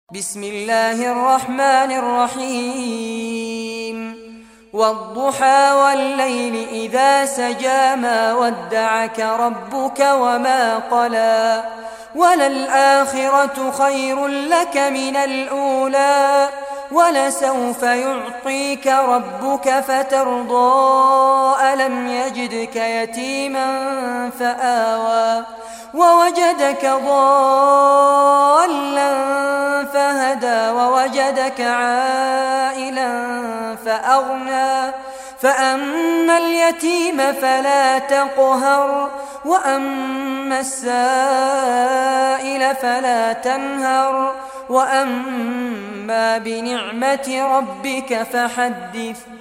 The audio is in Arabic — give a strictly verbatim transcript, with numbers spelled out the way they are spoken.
بسم الله الرحمن الرحيم والضحى والليل إذا سجى ما ودعك ربك وما قلى وللآخرة خير لك من الأولى ولسوف يعطيك ربك فترضى ألم يجدك يتيما فآوى ووجدك ضالا فهدى ووجدك عائلا فأغنى فأما اليتيم فلا تقهر وأما السائل فلا تنهر وأما بنعمة ربك فحدث